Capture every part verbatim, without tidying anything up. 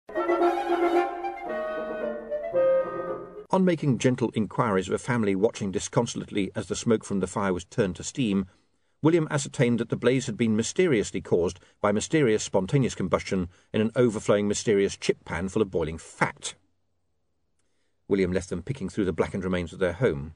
On making gentle inquiries of a family watching disconsolately as the smoke from the fire was turned to steam, William ascertained that the blaze had been mysteriously caused by mysterious spontaneous combustion in an overflowing mysterious chip pan full of boiling fat. William left them picking through the blackened remains of their home.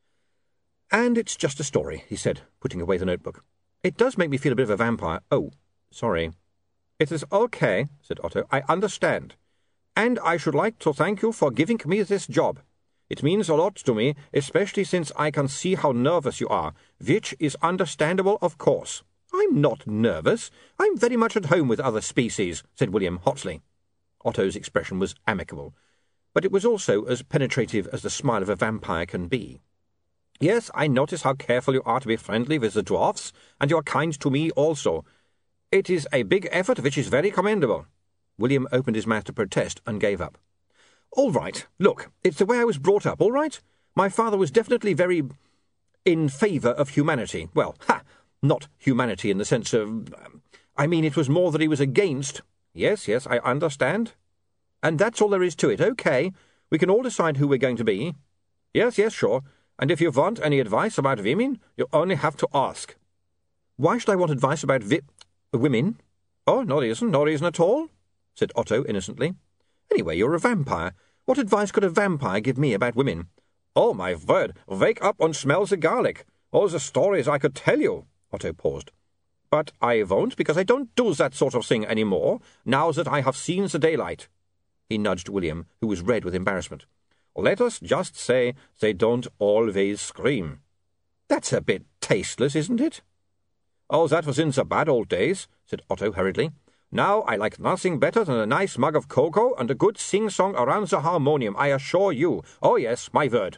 "And it's just a story," he said, putting away the notebook. "It does make me feel a bit of a vampire. Oh, sorry." "It is okay," said Otto. "I understand. And I should like to thank you for giving me this job. It means a lot to me, especially since I can see how nervous you are, which is understandable, of course." "I'm not nervous. I'm very much at home with other species," said William hotly. Otto's expression was amicable, but it was also as penetrative as the smile of a vampire can be. "Yes, I notice how careful you are to be friendly with the dwarfs, and you are kind to me also. It is a big effort which is very commendable." William opened his mouth to protest and gave up. "All right, look, it's the way I was brought up, all right? My father was definitely very in favour of humanity. Well, ha! Not humanity in the sense of... I mean, it was more that he was against... Yes, yes, I understand. And that's all there is to it. OK, we can all decide who we're going to be. Yes, yes, sure. And if you want any advice about women, you only have to ask." "Why should I want advice about vi... women?" "Oh, no reason, no reason at all," said Otto innocently. "Anyway, you're a vampire. What advice could a vampire give me about women?" "Oh, my word, wake up and smell the garlic. All the stories I could tell you." Otto paused. "But I won't, because I don't do that sort of thing any more, now that I have seen the daylight." He nudged William, who was red with embarrassment. "Let us just say they don't always scream." "That's a bit tasteless, isn't it?" "Oh, that was in the bad old days," said Otto hurriedly. "Now I like nothing better than a nice mug of cocoa and a good sing-song around the harmonium, I assure you. Oh, yes, my word."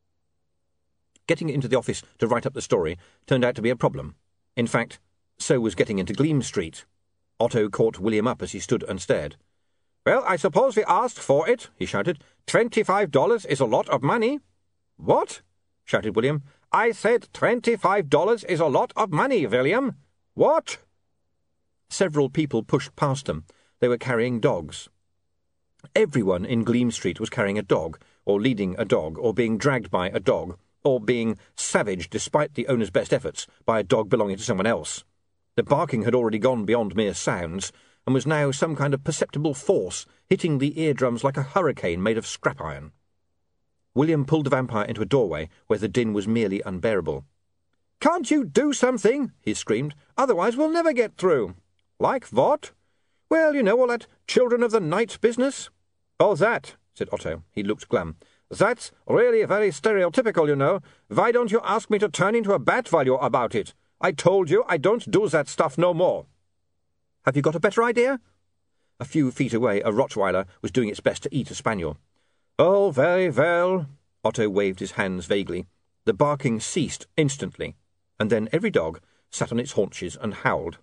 Getting into the office to write up the story turned out to be a problem. In fact, so was getting into Gleam Street. Otto caught William up as he stood and stared. "Well, I suppose we asked for it," he shouted. Twenty-five dollars is a lot of money." "What?" shouted William. "I said twenty-five dollars is a lot of money, William." "What?" Several people pushed past them. They were carrying dogs. Everyone in Gleam Street was carrying a dog, or leading a dog, or being dragged by a dog, or being savaged, despite the owner's best efforts, by a dog belonging to someone else. The barking had already gone beyond mere sounds, and was now some kind of perceptible force, hitting the eardrums like a hurricane made of scrap iron. William pulled the vampire into a doorway where the din was merely unbearable. "Can't you do something?" he screamed. "Otherwise we'll never get through." "Like what?" "Well, you know, all that Children of the Night business." "Oh, that," said Otto. He looked glum. "That's really very stereotypical, you know. Why don't you ask me to turn into a bat while you're about it? I told you I don't do that stuff no more." "Have you got a better idea?" A few feet away, a Rottweiler was doing its best to eat a spaniel. "Oh, very well." Otto waved his hands vaguely. The barking ceased instantly, and then every dog sat on its haunches and howled.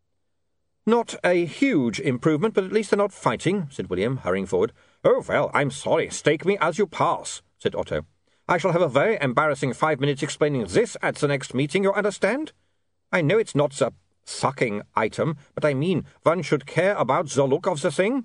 "Not a huge improvement, but at least they're not fighting," said William, hurrying forward. "Oh, well, I'm sorry. Stake me as you pass," said Otto. "I shall have a very embarrassing five minutes explaining this at the next meeting, you understand? I know it's not the sucking item, but I mean one should care about the look of the thing."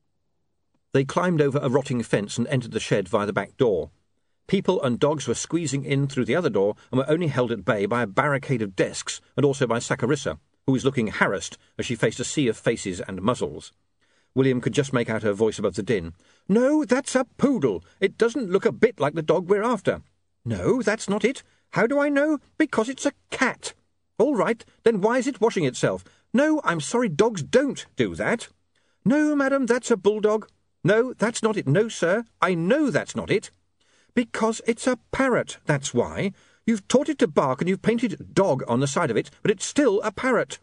They climbed over a rotting fence and entered the shed via the back door. People and dogs were squeezing in through the other door and were only held at bay by a barricade of desks and also by Saccharissa, who was looking harassed as she faced a sea of faces and muzzles. William could just make out her voice above the din. "No, that's a poodle. It doesn't look a bit like the dog we're after." "No, that's not it. How do I know? Because it's a cat." "All right, then why is it washing itself?" "No, I'm sorry, dogs don't do that." "No, madam, that's a bulldog." "No, that's not it. No, sir, I know that's not it." "Because it's a parrot, that's why. You've taught it to bark and you've painted dog on the side of it, but it's still a parrot."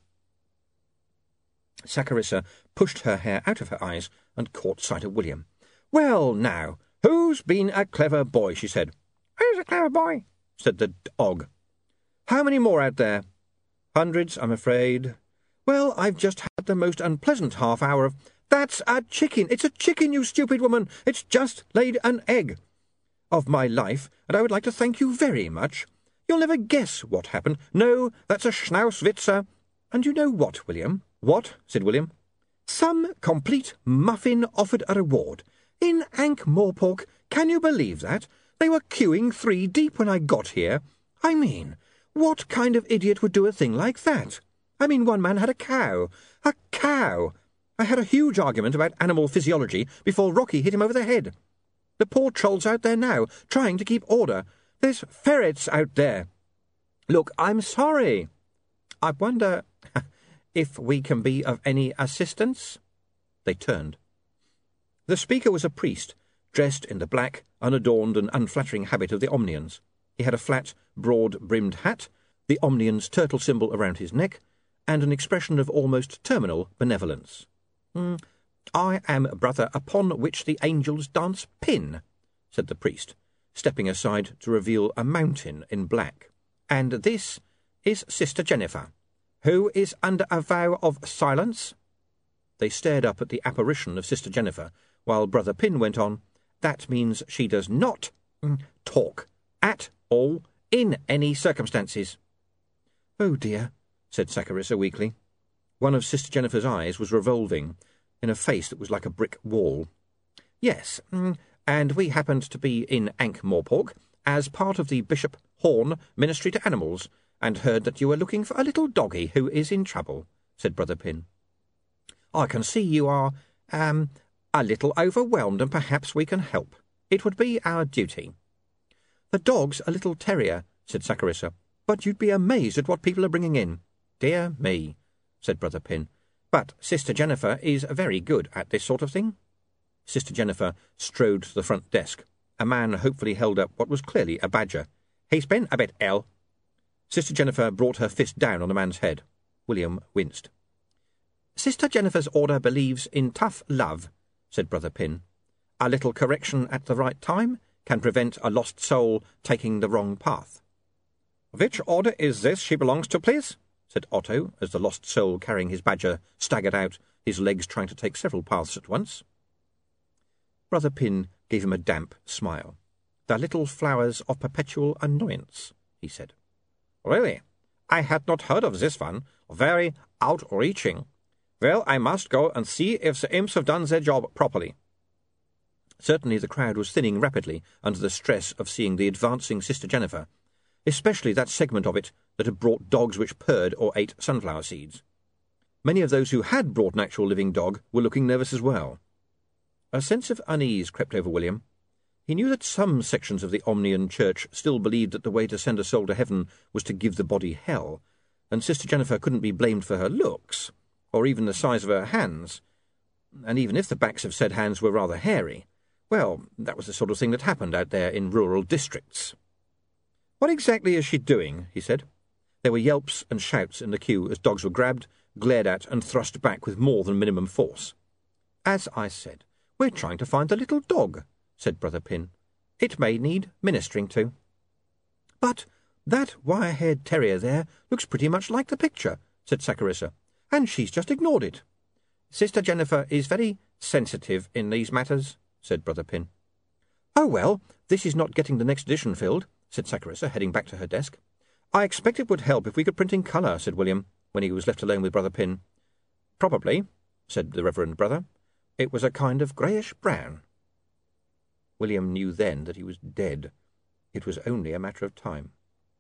Saccharissa pushed her hair out of her eyes and caught sight of William. "Well, now, who's been a clever boy?" she said. "Who's a clever boy?" said the dog. "How many more out there?" "Hundreds, I'm afraid." "Well, I've just had the most unpleasant half-hour of—" "That's a chicken! It's a chicken, you stupid woman! It's just laid an egg!" "Of my life, and I would like to thank you very much. You'll never guess what happened. No, that's a Schnauzwitzer." "And you know what, William?" "What?" said William. Some complete muffin offered a reward. In Ankh-Morpork, can you believe that? They were queuing three deep when I got here. I mean, what kind of idiot would do a thing like that? I mean, one man had a cow. A cow! I had a huge argument about animal physiology before Rocky hit him over the head. The poor troll's out there now, trying to keep order. There's ferrets out there. Look, I'm sorry. I wonder if we can be of any assistance? They turned. The speaker was a priest, dressed in the black, unadorned and unflattering habit of the Omnians. He had a flat, broad-brimmed hat, the Omnian's turtle symbol around his neck, and an expression of almost terminal benevolence. Mm, I am brother upon which the angels dance pin, said the priest, stepping aside to reveal a mountain in black. And this is Sister Jennifer, who is under a vow of silence. They stared up at the apparition of Sister Jennifer, while Brother Pin went on, That means she does not mm, talk at all in any circumstances. Oh dear, said Saccharissa weakly. One of Sister Jennifer's eyes was revolving, in a face that was like a brick wall. Yes, mm, and we happened to be in Ankh-Morpork as part of the Bishop Horn Ministry to Animals, and heard that you were looking for a little doggy who is in trouble, said Brother Pin. I can see you are, um, a little overwhelmed, and perhaps we can help. It would be our duty. The dog's a little terrier, said Saccharissa, but you'd be amazed at what people are bringing in. Dear me, said Brother Pin, but Sister Jennifer is very good at this sort of thing. Sister Jennifer strode to the front desk. A man hopefully held up what was clearly a badger. He's been a bit ill. Sister Jennifer brought her fist down on the man's head. William winced. Sister Jennifer's order believes in tough love, said Brother Pin. A little correction at the right time can prevent a lost soul taking the wrong path. Which order is this she belongs to, please? Said Otto, as the lost soul carrying his badger staggered out, his legs trying to take several paths at once. Brother Pin gave him a damp smile. The little flowers of perpetual annoyance, he said. Really? I had not heard of this one. Very outreaching. Well, I must go and see if the imps have done their job properly. Certainly the crowd was thinning rapidly under the stress of seeing the advancing Sister Jennifer, especially that segment of it that had brought dogs which purred or ate sunflower seeds. Many of those who had brought an actual living dog were looking nervous as well. A sense of unease crept over William. He knew that some sections of the Omnian Church still believed that the way to send a soul to heaven was to give the body hell, and Sister Jennifer couldn't be blamed for her looks, or even the size of her hands. And even if the backs of said hands were rather hairy, well, that was the sort of thing that happened out there in rural districts. What exactly is she doing? He said. There were yelps and shouts in the queue as dogs were grabbed, glared at, and thrust back with more than minimum force. As I said, we're trying to find the little dog, said Brother Pin. It may need ministering to. But that wire-haired terrier there looks pretty much like the picture, said Saccharissa, and she's just ignored it. Sister Jennifer is very sensitive in these matters, said Brother Pin. Oh, well, this is not getting the next edition filled, said Saccharissa, heading back to her desk. I expect it would help if we could print in colour, said William, when he was left alone with Brother Pin. Probably, said the Reverend Brother. It was a kind of greyish-brown. William knew then that he was dead. It was only a matter of time.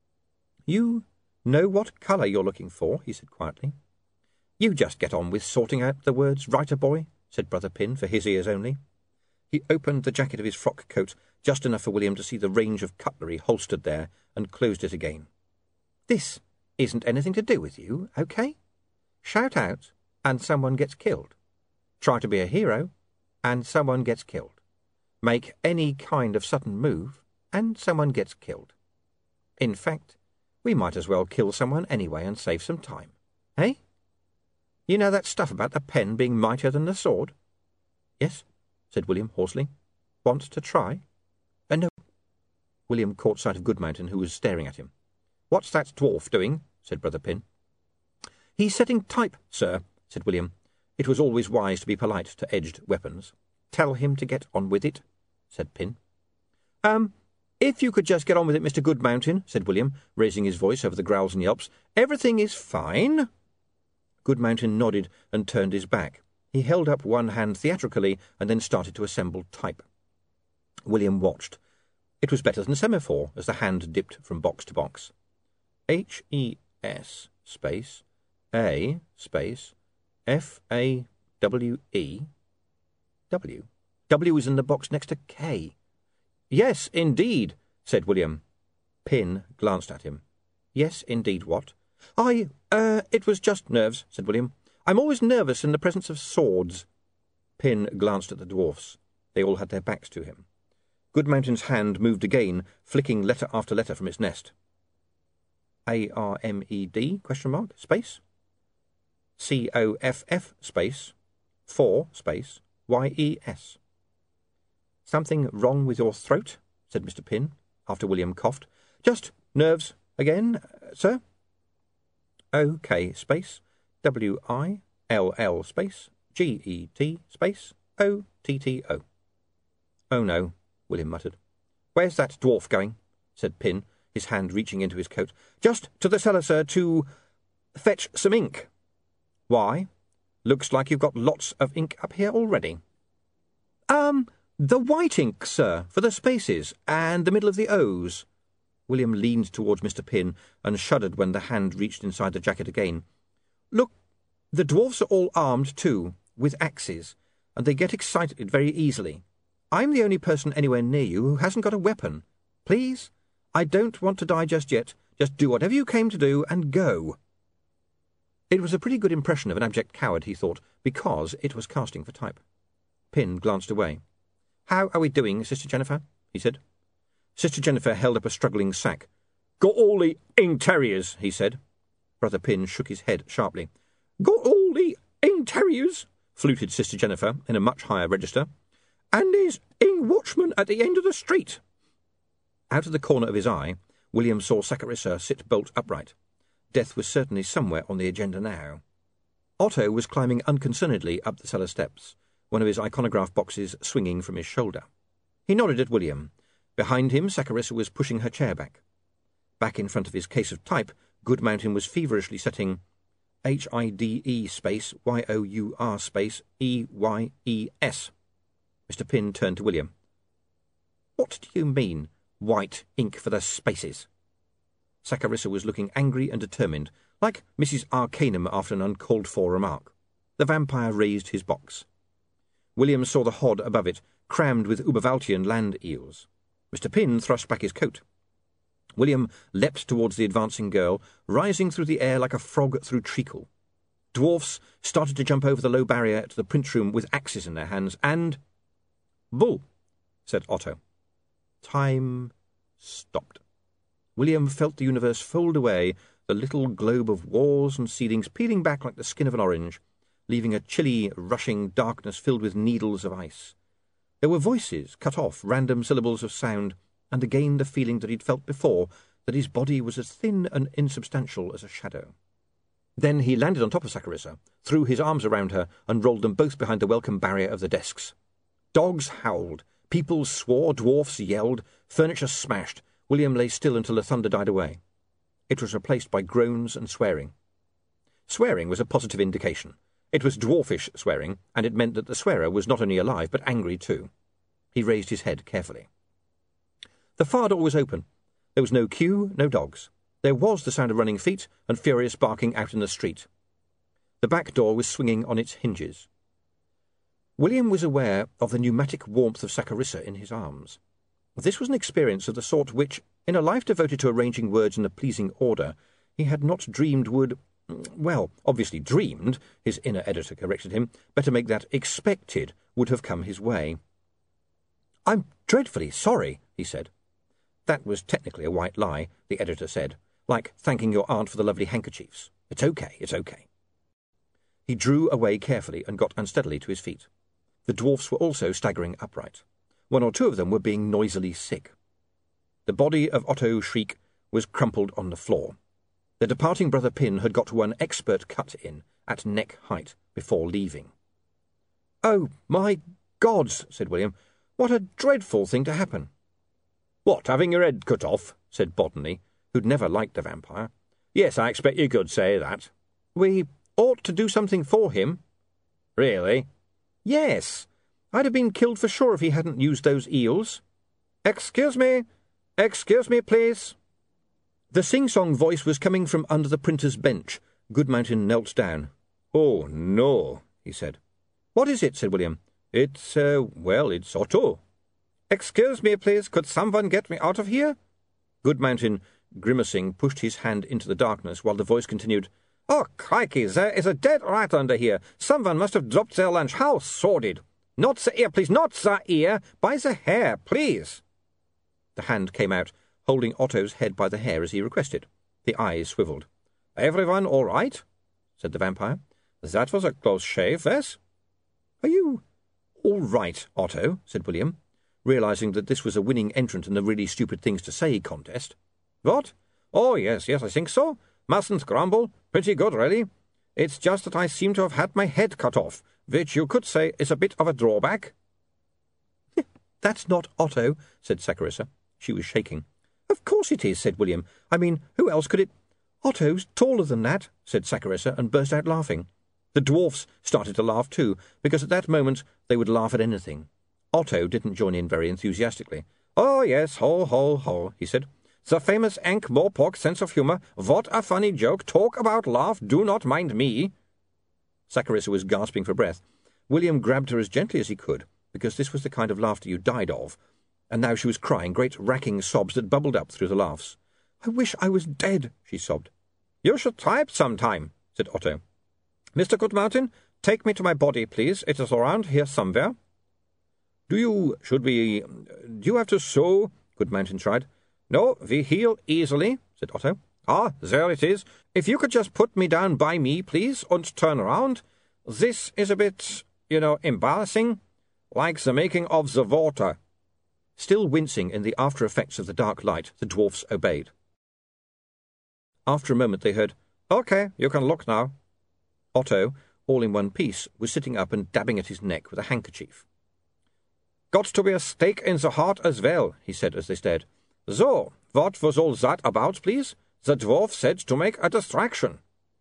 You know what colour you're looking for, he said quietly. You just get on with sorting out the words, writer boy, said Brother Pin, for his ears only. He opened the jacket of his frock coat just enough for William to see the range of cutlery holstered there, and closed it again. This isn't anything to do with you, okay? Shout out, and someone gets killed. Try to be a hero, and someone gets killed. Make any kind of sudden move, and someone gets killed. In fact, we might as well kill someone anyway and save some time. Eh? You know that stuff about the pen being mightier than the sword? Yes, said William hoarsely. Want to try? Uh, no. William caught sight of Goodmountain, who was staring at him. What's that dwarf doing? Said Brother Pin. He's setting type, sir, said William. It was always wise to be polite to edged weapons. Tell him to get on with it, said Pin. Um, if you could just get on with it, Mister Goodmountain, said William, raising his voice over the growls and yelps. Everything is fine. Goodmountain nodded and turned his back. He held up one hand theatrically and then started to assemble type. William watched. It was better than semaphore as the hand dipped from box to box. H E S space A space F A W E W. W is in the box next to K. Yes, indeed, said William. Pin glanced at him. Yes, indeed, what? I, er, it was just nerves, said William. I'm always nervous in the presence of swords. Pin glanced at the dwarfs. They all had their backs to him. Goodmountain's hand moved again, flicking letter after letter from its nest. A R M E D, question mark, space. C O F F, space. four, space. Y E S. Something wrong with your throat? Said Mister Pin, after William coughed. Just nerves again, sir. O K, space. W I L L, space. G E T, space. O T T O. Oh no, William muttered. Where's that dwarf going? Said Pin, his hand reaching into his coat. Just to the cellar, sir, to fetch some ink. Why? Looks like you've got lots of ink up here already. Um, the white ink, sir, for the spaces and the middle of the O's. William leaned towards Mister Pin and shuddered when the hand reached inside the jacket again. Look, the dwarfs are all armed too, with axes, and they get excited very easily. I'm the only person anywhere near you who hasn't got a weapon. Please? I don't want to die just yet. Just do whatever you came to do and go. It was a pretty good impression of an abject coward, he thought, because it was casting for type. Pin glanced away. How are we doing, Sister Jennifer? He said. Sister Jennifer held up a struggling sack. Got all the ink-terriers, he said. Brother Pin shook his head sharply. Got all the ink-terriers, fluted Sister Jennifer in a much higher register. And there's ink watchman at the end of the street. Out of the corner of his eye, William saw Saccharissa sit bolt upright. Death was certainly somewhere on the agenda now. Otto was climbing unconcernedly up the cellar steps, one of his iconograph boxes swinging from his shoulder. He nodded at William. Behind him, Saccharissa was pushing her chair back. Back in front of his case of type, Goodmountain was feverishly setting H I D E space Y O U R space E Y E S. Mister Pin turned to William. What do you mean, white ink for the spaces? Saccharissa was looking angry and determined, like Missus Arcanum after an uncalled-for remark. The vampire raised his box. William saw the hod above it, crammed with Ubervaltian land eels. Mister Pin thrust back his coat. William leapt towards the advancing girl, rising through the air like a frog through treacle. Dwarfs started to jump over the low barrier to the print room with axes in their hands, and... Bull, said Otto. Time stopped. William felt the universe fold away, the little globe of walls and ceilings peeling back like the skin of an orange, leaving a chilly, rushing darkness filled with needles of ice. There were voices, cut off, random syllables of sound, and again the feeling that he'd felt before, that his body was as thin and insubstantial as a shadow. Then he landed on top of Saccharissa, threw his arms around her, and rolled them both behind the welcome barrier of the desks. Dogs howled, people swore, dwarfs yelled, furniture smashed. William lay still until the thunder died away. It was replaced by groans and swearing. Swearing was a positive indication. It was dwarfish swearing, and it meant that the swearer was not only alive, but angry too. He raised his head carefully. The far door was open. There was no queue, no dogs. There was the sound of running feet and furious barking out in the street. The back door was swinging on its hinges. William was aware of the pneumatic warmth of Saccharissa in his arms. This was an experience of the sort which, in a life devoted to arranging words in a pleasing order, he had not dreamed would, well, obviously dreamed, his inner editor corrected him, better make that expected, would have come his way. I'm dreadfully sorry, he said. That was technically a white lie, the editor said, like thanking your aunt for the lovely handkerchiefs. It's okay, it's okay. He drew away carefully and got unsteadily to his feet. The dwarfs were also staggering upright. One or two of them were being noisily sick. The body of Otto Shriek was crumpled on the floor. The departing Brother Pin had got one expert cut in, at neck height, before leaving. Oh, my gods, said William, what a dreadful thing to happen. What, having your head cut off? Said Bodney, who'd never liked the vampire. Yes, I expect you could say that. We ought to do something for him. Really? Yes. I'd have been killed for sure if he hadn't used those eels. Excuse me. Excuse me, please. The sing-song voice was coming from under the printer's bench. Goodmountain knelt down. Oh, no, he said. What is it? Said William. It's, uh, well, it's Otto. Excuse me, please, could someone get me out of here? Goodmountain, grimacing, pushed his hand into the darkness while the voice continued. Oh, crikey, there is a dead rat under here. Someone must have dropped their lunch. How sordid. Not the ear, please, not the ear. By the hair, please. The hand came out, holding Otto's head by the hair as he requested. The eyes swivelled. Everyone all right? Said the vampire. That was a close shave, yes? Are you all right, Otto? Said William, realising that this was a winning entrant in the really stupid things to say contest. What? Oh, yes, yes, I think so. Mustn't grumble. Pretty good, really. It's just that I seem to have had my head cut off, which you could say is a bit of a drawback. That's not Otto, said Saccharissa. She was shaking. Of course it is, said William. I mean, who else could it... Otto's taller than that, said Saccharissa, and burst out laughing. The dwarfs started to laugh too, because at that moment they would laugh at anything. Otto didn't join in very enthusiastically. Oh, yes, ho, ho, ho, he said. The famous Ankh-Morpork sense of humour. What a funny joke. Talk about laugh. Do not mind me. Saccharissa was gasping for breath. William grabbed her as gently as he could, because this was the kind of laughter you died of, and now she was crying great racking sobs that bubbled up through the laughs. I wish I was dead, she sobbed. You should try it sometime, said Otto. Mister Goodmountain, take me to my body, please. It is around here somewhere. Do you... should we... do you have to sew? Goodmountain tried. No, we heal easily, said Otto. Ah, there it is. If you could just put me down by me, please, and turn around. This is a bit, you know, embarrassing, like the making of the water. Still wincing in the after-effects of the dark light, the dwarfs obeyed. After a moment they heard, OK, you can look now. Otto, all in one piece, was sitting up and dabbing at his neck with a handkerchief. Got to be a stake in the heart as well, he said as they stared. So, what was all that about, please? The dwarf said to make a distraction.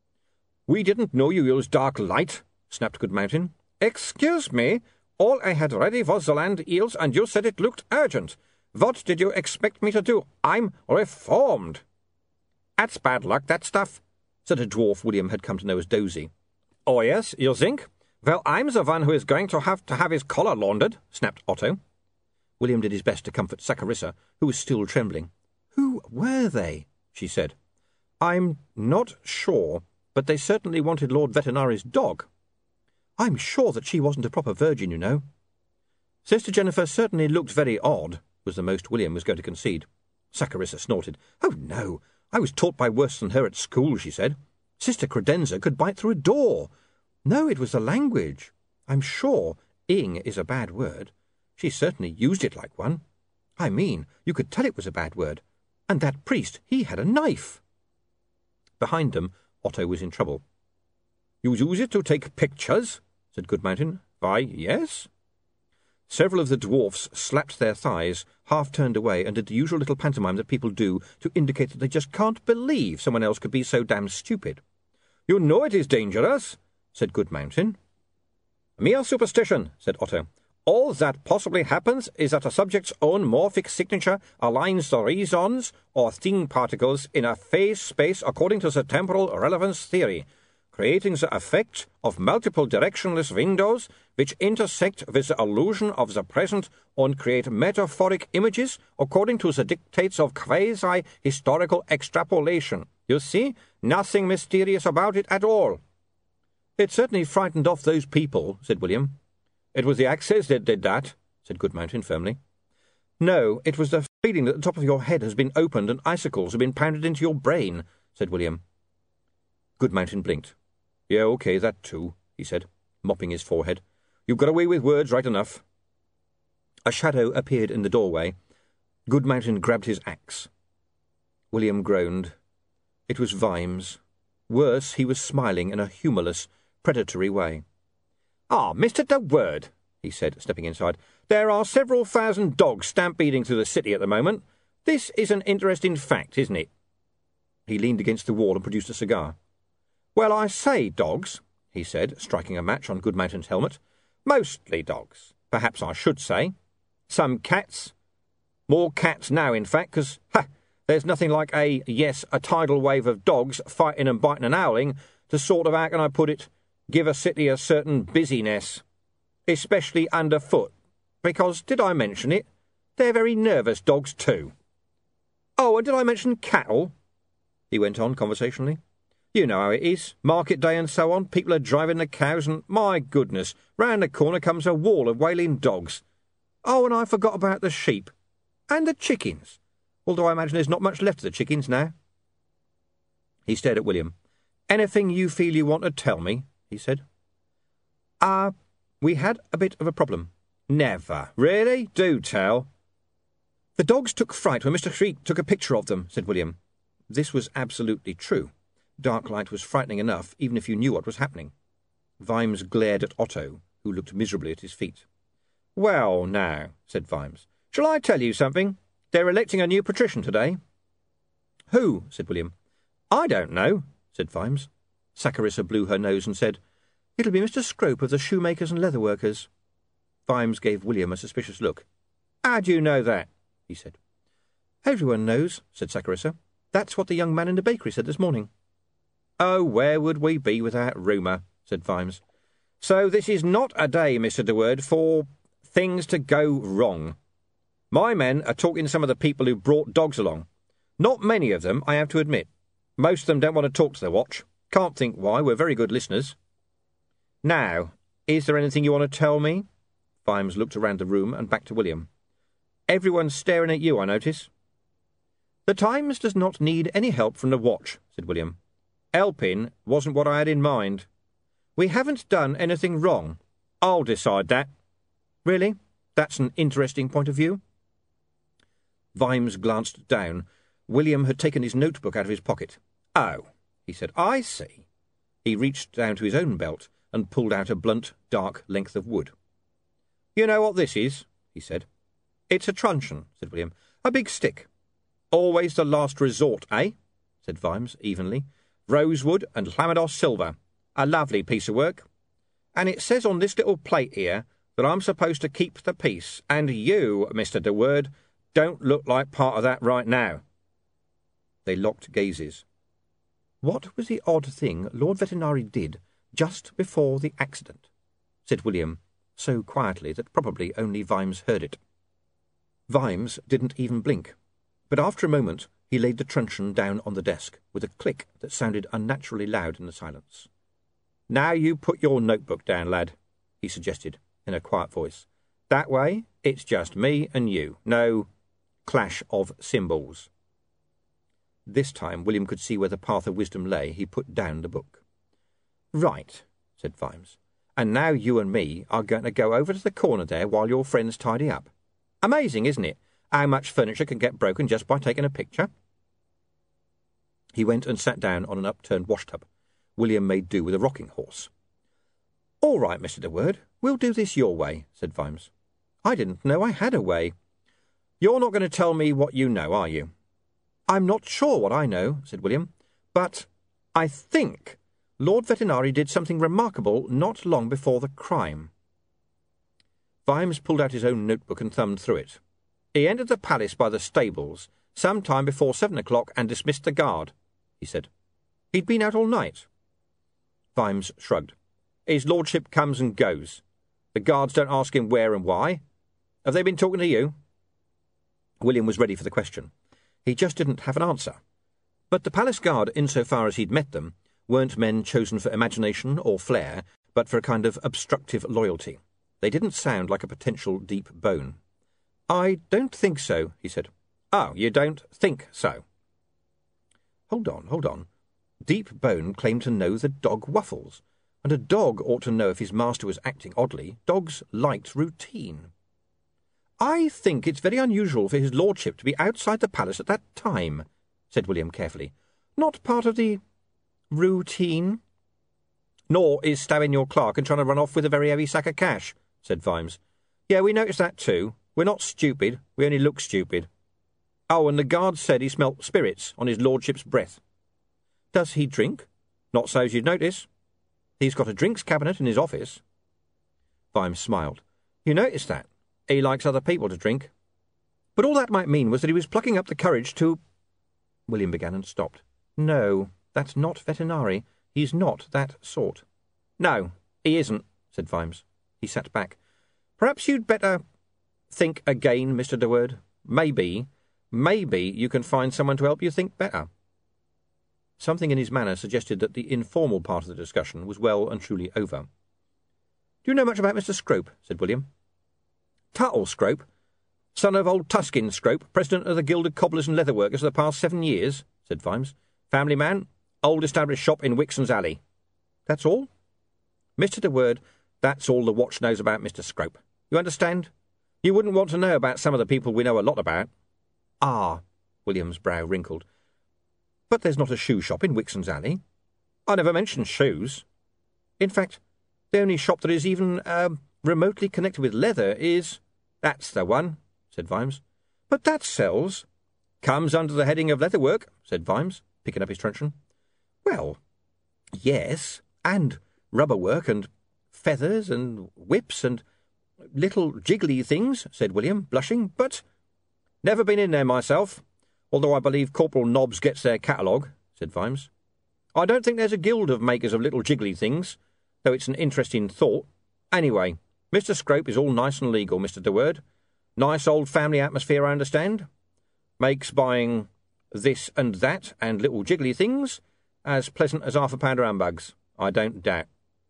We didn't know you used dark light, snapped Goodmountain. Excuse me, all I had ready was the land eels, and you said it looked urgent. What did you expect me to do? I'm reformed. That's bad luck, that stuff, said a dwarf William had come to know as Dozy. Oh, yes, you think? Well, I'm the one who is going to have to have his collar laundered, snapped Otto. William did his best to comfort Saccharissa, who was still trembling. Who were they? She said. I'm not sure, but they certainly wanted Lord Vetinari's dog. I'm sure that she wasn't a proper virgin, you know. Sister Jennifer certainly looked very odd, was the most William was going to concede. Saccharissa snorted. Oh, no, I was taught by worse than her at school, she said. Sister Credenza could bite through a door. No, it was the language. I'm sure ing is a bad word. She certainly used it like one. I mean, you could tell it was a bad word. And that priest, he had a knife. Behind them, Otto was in trouble. You use it to take pictures? Said Goodmountain. Why, yes. Several of the dwarfs slapped their thighs, half turned away, and did the usual little pantomime that people do to indicate that they just can't believe someone else could be so damn stupid. You know it is dangerous, said Goodmountain. Mere superstition, said Otto. All that possibly happens is that a subject's own morphic signature aligns the resons or thing particles in a phase space according to the temporal relevance theory, creating the effect of multiple directionless windows which intersect with the illusion of the present and create metaphoric images according to the dictates of quasi-historical extrapolation. You see? Nothing mysterious about it at all. It certainly frightened off those people, said William. It was the axes that did that, said Goodmountain firmly. No, it was the feeling that the top of your head has been opened and icicles have been pounded into your brain, said William. Goodmountain blinked. Yeah, OK, that too, he said, mopping his forehead. You've got away with words right enough. A shadow appeared in the doorway. Goodmountain grabbed his axe. William groaned. It was Vimes. Worse, he was smiling in a humourless, predatory way. Ah, Mister De Word, he said, stepping inside. There are several thousand dogs stampeding through the city at the moment. This is an interesting fact, isn't it? He leaned against the wall and produced a cigar. Well, I say, dogs, he said, striking a match on Goodmanton's helmet. Mostly dogs, perhaps I should say. Some cats. More cats now, in fact, because, ha, there's nothing like a, yes, a tidal wave of dogs fighting and biting and howling to sort of, how can I put it, give a city a certain busyness, especially underfoot, because, did I mention it, they're very nervous dogs too. Oh, and did I mention cattle? He went on conversationally. You know how it is, market day and so on, people are driving the cows and, my goodness, round the corner comes a wall of wailing dogs. Oh, and I forgot about the sheep. And the chickens, although I imagine there's not much left of the chickens now. He stared at William. Anything you feel you want to tell me, he said. Ah, uh, we had a bit of a problem. Never. Really? Do tell. The dogs took fright when Mister Shriek took a picture of them, said William. This was absolutely true. Dark light was frightening enough, even if you knew what was happening. Vimes glared at Otto, who looked miserably at his feet. Well, now, said Vimes, shall I tell you something? They're electing a new patrician today. Who? Said William. I don't know, said Vimes. Saccharissa blew her nose and said, It'll be Mister Scrope of the shoemakers and leatherworkers. Vimes gave William a suspicious look. How do you know that? He said. Everyone knows, said Saccharissa. That's what the young man in the bakery said this morning. Oh, where would we be without rumour, said Vimes. So this is not a day, Mister De Word, for things to go wrong. My men are talking to some of the people who brought dogs along. Not many of them, I have to admit. Most of them don't want to talk to the watch. Can't think why, we're very good listeners. Now, is there anything you want to tell me? Vimes looked around the room and back to William. Everyone's staring at you, I notice. The Times does not need any help from the watch, said William. Helping wasn't what I had in mind. We haven't done anything wrong. I'll decide that. Really? That's an interesting point of view. Vimes glanced down. William had taken his notebook out of his pocket. Oh, he said, I see. He reached down to his own belt and pulled out a blunt, dark length of wood. You know what this is? He said. It's a truncheon, said William. A big stick. Always the last resort, eh? Said Vimes evenly. Rosewood and Llamados silver. A lovely piece of work. And it says on this little plate here that I'm supposed to keep the peace, and you, Mister De Word, don't look like part of that right now. They locked gazes. What was the odd thing Lord Vetinari did just before the accident? Said William, so quietly that probably only Vimes heard it. Vimes didn't even blink, but after a moment he laid the truncheon down on the desk with a click that sounded unnaturally loud in the silence. Now you put your notebook down, lad, he suggested in a quiet voice. That way it's just me and you. No clash of cymbals. This time William could see where the path of wisdom lay. He put down the book. Right, said Vimes. And now you and me are going to go over to the corner there while your friends tidy up. Amazing, isn't it, how much furniture can get broken just by taking a picture? He went and sat down on an upturned washtub. William made do with a rocking horse. All right, Mister De Word, we'll do this your way, said Vimes. I didn't know I had a way. You're not going to tell me what you know, are you? I'm not sure what I know, said William, but I think Lord Vetinari did something remarkable not long before the crime. Vimes pulled out his own notebook and thumbed through it. He entered the palace by the stables some time before seven o'clock and dismissed the guard, he said. He'd been out all night. Vimes shrugged. His lordship comes and goes. The guards don't ask him where and why. Have they been talking to you? William was ready for the question. He just didn't have an answer. But the palace guard, insofar as he'd met them, weren't men chosen for imagination or flair, but for a kind of obstructive loyalty. They didn't sound like a potential deep bone. I don't think so, he said. Oh, you don't think so? Hold on, hold on. Deep Bone claimed to know the dog Wuffles, and a dog ought to know if his master was acting oddly. Dogs liked routine. I think it's very unusual for his lordship to be outside the palace at that time, said William carefully. Not part of the routine. Nor is stabbing your clerk and trying to run off with a very heavy sack of cash, said Vimes. Yeah, we noticed that too. We're not stupid, we only look stupid. Oh, and the guard said he smelt spirits on his lordship's breath. Does he drink? Not so as you'd notice. He's got a drinks cabinet in his office. Vimes smiled. You noticed that? He likes other people to drink. But all that might mean was that he was plucking up the courage to... William began and stopped. No, that's not Vetinari. He's not that sort. No, he isn't, said Vimes. He sat back. Perhaps you'd better think again, Mister De Word. Maybe, maybe you can find someone to help you think better. Something in his manner suggested that the informal part of the discussion was well and truly over. Do you know much about Mister Scrope? Said William. Tuttle Scrope, son of old Tuskin Scrope, president of the Guild of Cobblers and Leatherworkers for the past seven years, said Vimes. Family man, old established shop in Wixon's Alley. That's all? Mister De Word, that's all the watch knows about Mister Scrope. You understand? You wouldn't want to know about some of the people we know a lot about. Ah, William's brow wrinkled. But there's not a shoe shop in Wixon's Alley. I never mentioned shoes. In fact, the only shop that is even uh, remotely connected with leather is... That's the one, said Vimes. But that sells. Comes under the heading of leatherwork, said Vimes, picking up his truncheon. Well, yes, and rubber work and feathers and whips and little jiggly things, said William, blushing, but... Never been in there myself, although I believe Corporal Nobbs gets their catalogue, said Vimes. I don't think there's a guild of makers of little jiggly things, though it's an interesting thought. Anyway, Mister Scrope is all nice and legal, Mister De Word. Nice old family atmosphere, I understand. Makes buying this and that and little jiggly things as pleasant as half a pound of humbugs, I don't doubt.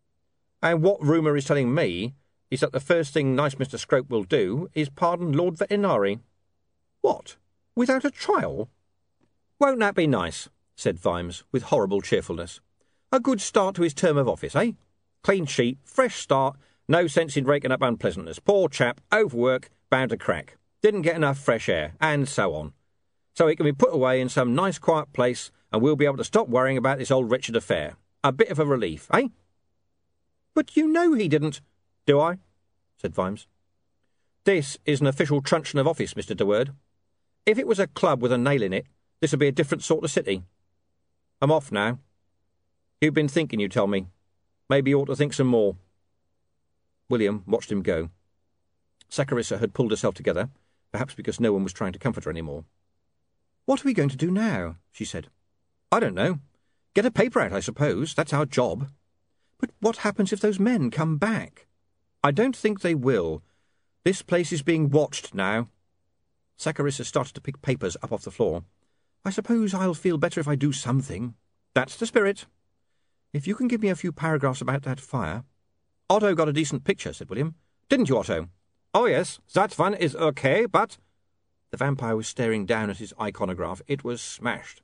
And what rumour is telling me is that the first thing nice Mister Scrope will do is pardon Lord Vetinari. What? Without a trial? Won't that be nice? Said Vimes, with horrible cheerfulness. A good start to his term of office, eh? Clean sheet, fresh start, no sense in raking up unpleasantness. Poor chap, overwork, bound to crack. Didn't get enough fresh air, and so on. So he can be put away in some nice quiet place, and we'll be able to stop worrying about this old wretched affair. A bit of a relief, eh? But you know he didn't. Do I? Said Vimes. This is an official truncheon of office, Mister De Word. If it was a club with a nail in it, this would be a different sort of city. I'm off now. You've been thinking, you tell me. Maybe you ought to think some more. William watched him go. Saccharissa had pulled herself together, perhaps because no one was trying to comfort her any more. What are we going to do now? She said. I don't know. Get a paper out, I suppose. That's our job. But what happens if those men come back? I don't think they will. This place is being watched now. Saccharissa started to pick papers up off the floor. I suppose I'll feel better if I do something. That's the spirit. If you can give me a few paragraphs about that fire... Otto got a decent picture, said William. Didn't you, Otto? Oh, yes, that one is okay, but... The vampire was staring down at his iconograph. It was smashed.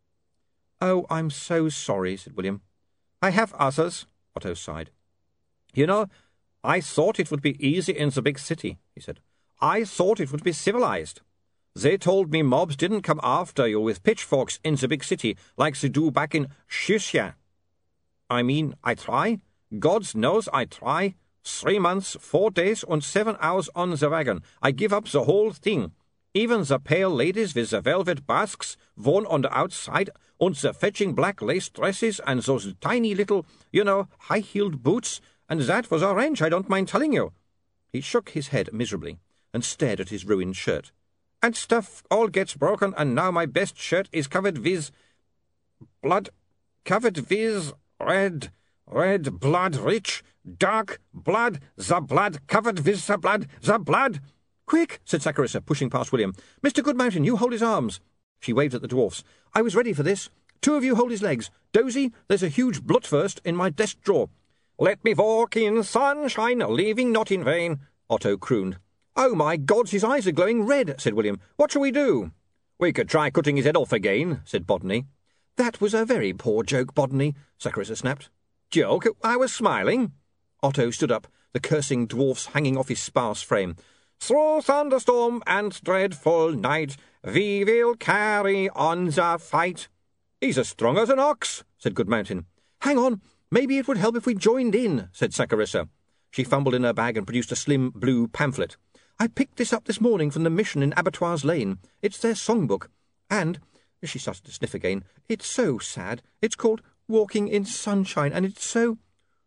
Oh, I'm so sorry, said William. I have others, Otto sighed. You know, I thought it would be easy in the big city, he said. I thought it would be civilized. They told me mobs didn't come after you with pitchforks in the big city like they do back in Shusha. I mean, I try. God knows I try. Three months, four days, and seven hours on the wagon. I give up the whole thing. Even the pale ladies with the velvet basques worn on the outside, and the fetching black lace dresses, and those tiny little, you know, high-heeled boots, and that was our range, I don't mind telling you. He shook his head miserably, and stared at his ruined shirt. And stuff all gets broken, and now my best shirt is covered with... blood... covered with... red... red blood rich... dark blood... the blood covered with the blood... the blood... Quick, said Saccharissa, pushing past William. Mister Goodmountain, you hold his arms. She waved at the dwarfs. I was ready for this. Two of you hold his legs. Dozy, there's a huge Blutwurst in my desk drawer. Let me walk in sunshine, leaving not in vain, Otto crooned. Oh, my gods, his eyes are glowing red, said William. What shall we do? We could try cutting his head off again, said Bodney. That was a very poor joke, Bodney, Saccharissa snapped. Joke? I was smiling. Otto stood up, the cursing dwarfs hanging off his sparse frame. Through thunderstorm and dreadful night, we will carry on the fight. He's as strong as an ox, said Goodmountain. Hang on, maybe it would help if we joined in, said Saccharissa. She fumbled in her bag and produced a slim blue pamphlet. I picked this up this morning from the mission in Abattoirs Lane. It's their songbook. And, she started to sniff again, it's so sad. It's called Walking in Sunshine, and it's so...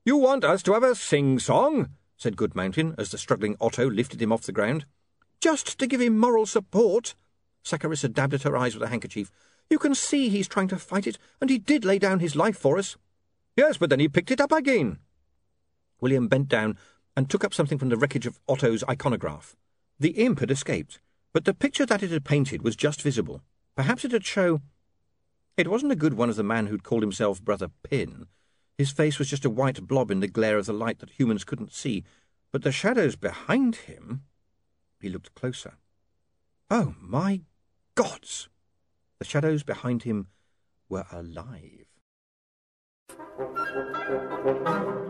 "You want us to have a sing-song?" said Goodmountain, as the struggling Otto lifted him off the ground. "Just to give him moral support." Saccharissa dabbed at her eyes with a handkerchief. "You can see he's trying to fight it, and he did lay down his life for us." "Yes, but then he picked it up again." William bent down and took up something from the wreckage of Otto's iconograph. The imp had escaped, but the picture that it had painted was just visible. Perhaps it'd show... It wasn't a good one of the man who'd called himself Brother Pin. His face was just a white blob in the glare of the light that humans couldn't see, but the shadows behind him... He looked closer. Oh, my gods! The shadows behind him were alive.